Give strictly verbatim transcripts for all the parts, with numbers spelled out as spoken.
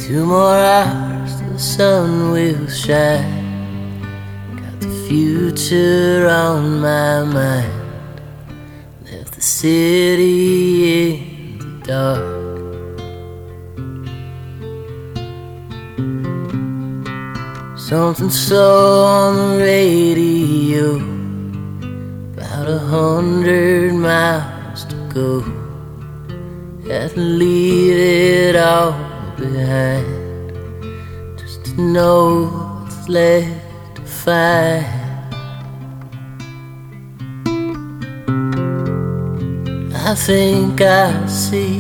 Two more hours till the sun will shine. Got the future on my mind. Left the city in the dark. Something slow on the radio, about a hundred miles to go. Had to leave it all behind, just to know what's left to find. I think I see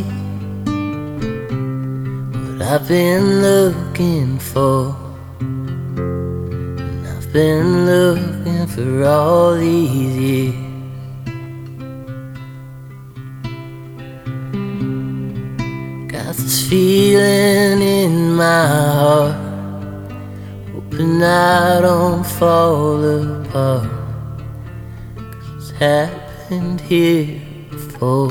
what I've been looking for. Been looking for all these years. Got this feeling in my heart, hoping I don't fall apart, 'cause it's happened here before.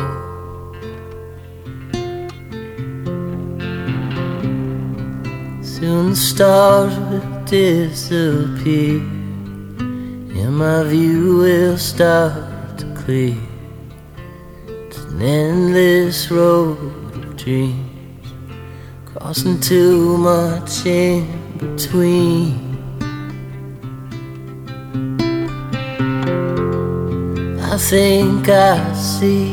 Soon the stars will disappear, and my view will start to clear. It's an endless road of dreams, crossing too much in between. I think I see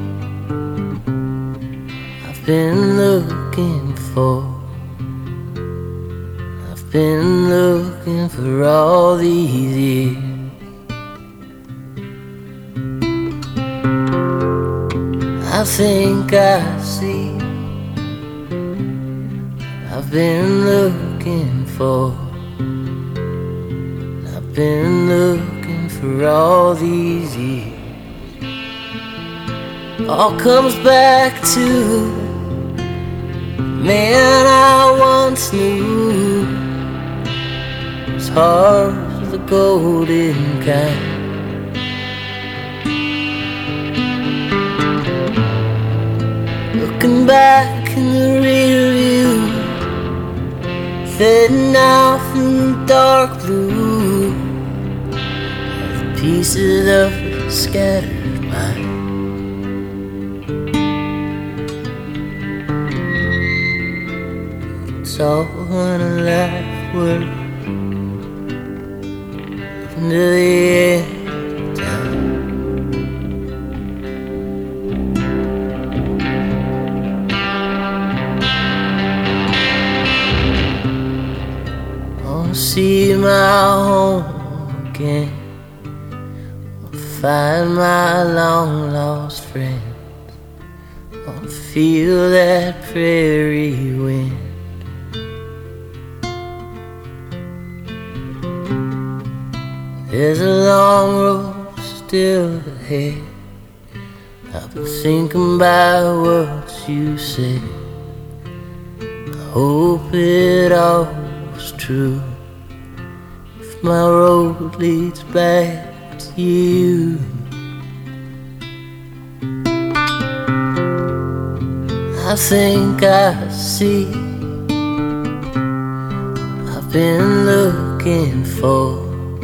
I've been looking for. Been looking for all these years. I think I see I've been looking for. I've been looking for all these years. All comes back to the man I once knew. Heart of the golden kind. Looking back in the rear view, fading out in the dark blue, all the pieces of a scattered mind. It's all in a life worth to the end of time. I wanna see my home again, wanna find my long lost friends, wanna feel that prairie wind. There's a long road still ahead. I've been thinking about what you said. I hope it all was true. If my road leads back to you, I think I see I've been looking for.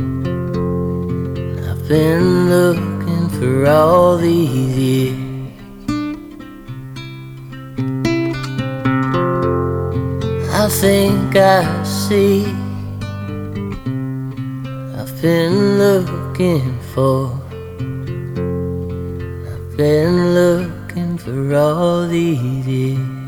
Been looking for all these years. I think I see I've been looking for. I've been looking for all these years.